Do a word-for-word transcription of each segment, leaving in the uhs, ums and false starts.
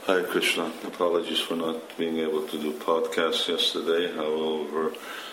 Hare Krishna. Apologies for not being able to do podcasts yesterday. However,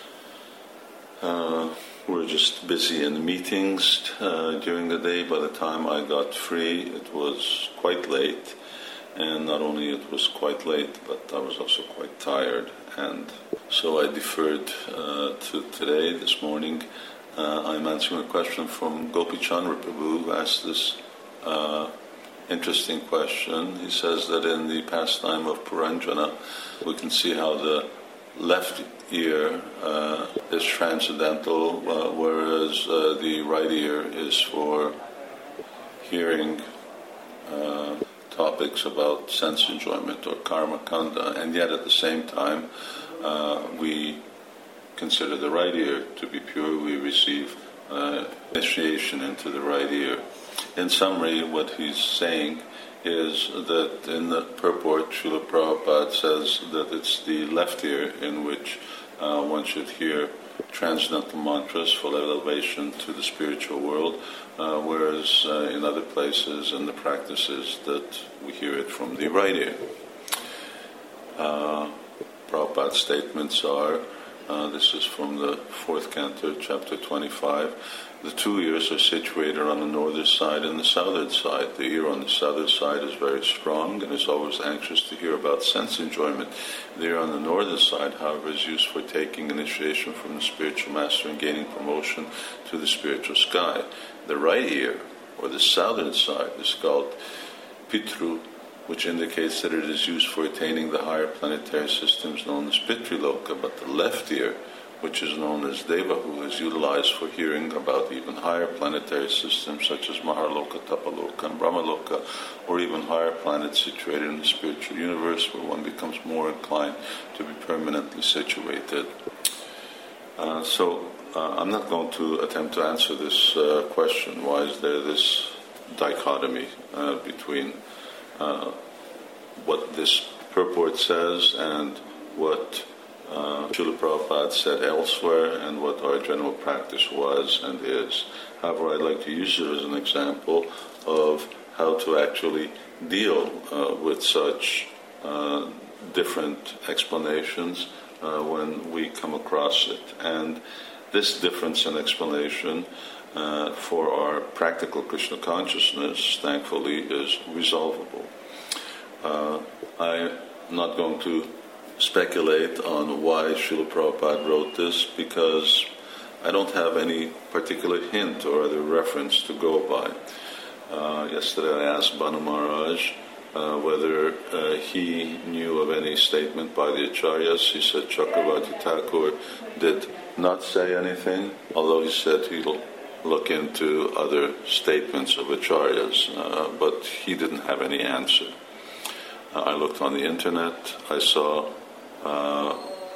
uh, we're just busy in meetings uh, during the day. By the time I got free, it was quite late. And not only it was quite late, but I was also quite tired. And so I deferred uh, to today, this morning. Uh, I'm answering a question from Gopi Chandra Prabhu, who asked this uh, interesting question. He says that in the pastime of Puranjana, we can see how the left ear uh, is transcendental, uh, whereas uh, the right ear is for hearing uh, topics about sense enjoyment or karma kanda, and yet at the same time uh, we consider the right ear to be pure. We receive uh, initiation into the right ear. In summary, what he's saying is that in the purport, Srila Prabhupada says that it's the left ear in which uh, one should hear transcendental mantras for elevation to the spiritual world, uh, whereas uh, in other places in the practices that we hear it from the right ear. Uh, Prabhupada's statements are, uh, this is from the fourth canto, chapter twenty-five, the two ears are situated on the northern side and the southern side. The ear on the southern side is very strong and is always anxious to hear about sense enjoyment. The ear on the northern side, however, is used for taking initiation from the spiritual master and gaining promotion to the spiritual sky. The right ear, or the southern side, is called Pitru, which indicates that it is used for attaining the higher planetary systems known as Pitriloka, but the left ear, which is known as Devahu, is utilized for hearing about even higher planetary systems such as Maharloka, Tapaloka, and Brahmaloka, or even higher planets situated in the spiritual universe where one becomes more inclined to be permanently situated. Uh, so uh, I'm not going to attempt to answer this uh, question. Why is there this dichotomy uh, between uh, what this purport says and what Uh, Srila Prabhupada said elsewhere and what our general practice was and is. However, I'd like to use it as an example of how to actually deal uh, with such uh, different explanations uh, when we come across it. And this difference in explanation uh, for our practical Krishna consciousness, thankfully, is resolvable. Uh, I'm not going to speculate on why Srila Prabhupada wrote this, because I don't have any particular hint or other reference to go by. Uh, yesterday I asked Banu Maharaj uh, whether uh, he knew of any statement by the Acharyas. He said Chakravarti Thakur did not say anything, although he said he'll look into other statements of Acharyas, uh, but he didn't have any answer. Uh, I looked on the internet, I saw Uh,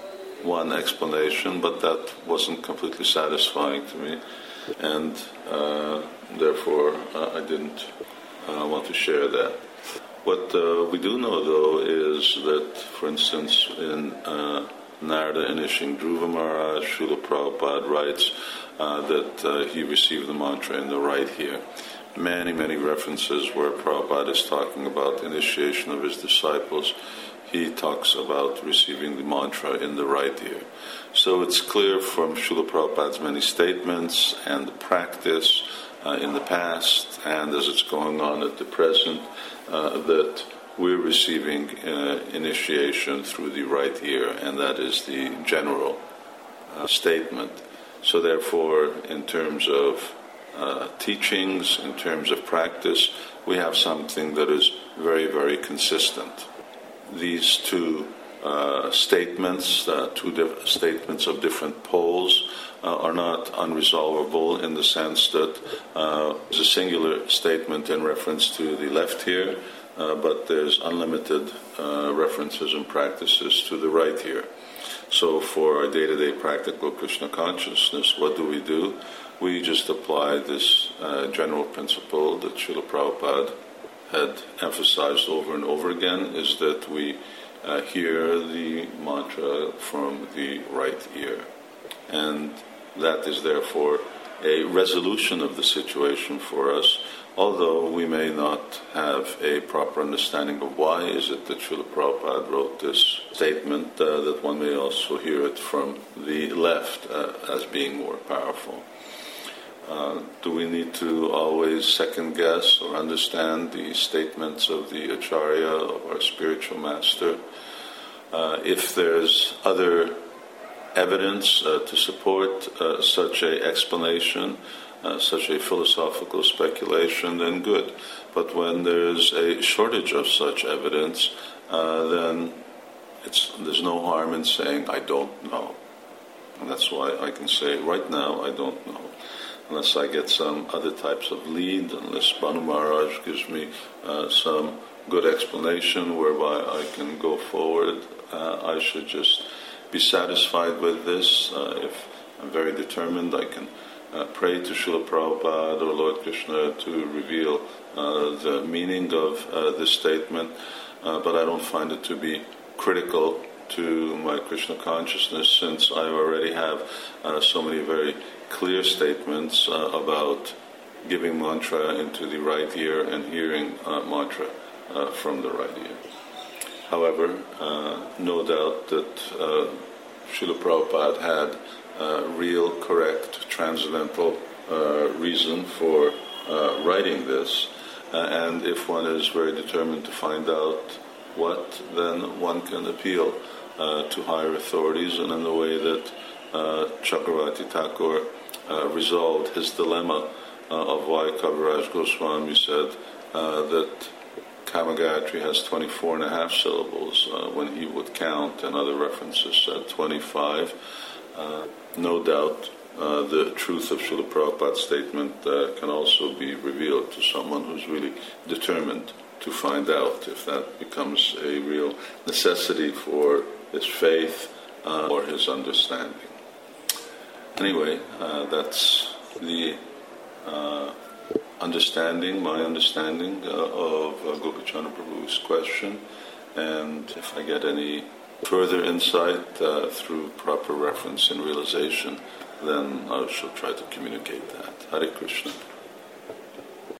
one explanation, but that wasn't completely satisfying to me, and uh, therefore uh, I didn't uh, want to share that. What uh, we do know, though, is that, for instance, in uh, Narada Inishing Dhruva Maharaj, Srila Prabhupada writes uh, that uh, he received the mantra in the right ear. Many, many references where Prabhupada is talking about initiation of his disciples, he talks about receiving the mantra in the right ear. So it's clear from Srila Prabhupada's many statements and the practice uh, in the past and as it's going on at the present uh, that we're receiving uh, initiation through the right ear, and that is the general uh, statement. So therefore, in terms of uh, teachings, in terms of practice, we have something that is very, very consistent. These two uh, statements, uh, two diff- statements of different poles, uh, are not unresolvable in the sense that uh, there's a singular statement in reference to the left ear, uh, but there's unlimited uh, references and practices to the right ear. So for our day-to-day practical Krishna consciousness, what do we do? We just apply this uh, general principle that Srila Prabhupada had emphasized over and over again, is that we uh, hear the mantra from the right ear. And that is therefore a resolution of the situation for us although we may not have a proper understanding of why is it that Srila Prabhupada wrote this statement, uh, that one may also hear it from the left uh, as being more powerful. Uh, do we need to always second-guess or understand the statements of the Acharya, of our spiritual master? Uh, if there's other evidence uh, to support uh, such a explanation, uh, such a philosophical speculation, then good. But when there's a shortage of such evidence, uh, then it's, there's no harm in saying, I don't know. And that's why I can say, right now, I don't know. Unless I get some other types of lead, unless Banu Maharaj gives me uh, some good explanation whereby I can go forward, uh, I should just be satisfied with this. Uh, if I'm very determined, I can uh, pray to Srila Prabhupada or Lord Krishna to reveal uh, the meaning of uh, this statement, uh, but I don't find it to be critical to my Krishna consciousness, since I already have uh, so many very clear statements uh, about giving mantra into the right ear and hearing uh, mantra uh, from the right ear. However, uh, no doubt that uh, Srila Prabhupada had uh, real, correct, transcendental uh, reason for uh, writing this, uh, and if one is very determined to find out what, then one can appeal uh, to higher authorities, and in the way that uh, Chakravarti Thakur uh, resolved his dilemma uh, of why Kaviraj Goswami said uh, that Kamagayatri has twenty-four and a half syllables uh, when he would count, and other references said twenty-five. Uh, no doubt uh, the truth of Srila Prabhupada's statement uh, can also be revealed to someone who's really determined to find out, if that becomes a real necessity for his faith uh, or his understanding. Anyway, uh, that's the uh, understanding, my understanding uh, of uh, Gopichandra Prabhu's question, and if I get any further insight uh, through proper reference and realization, then I shall try to communicate that. Hare Krishna.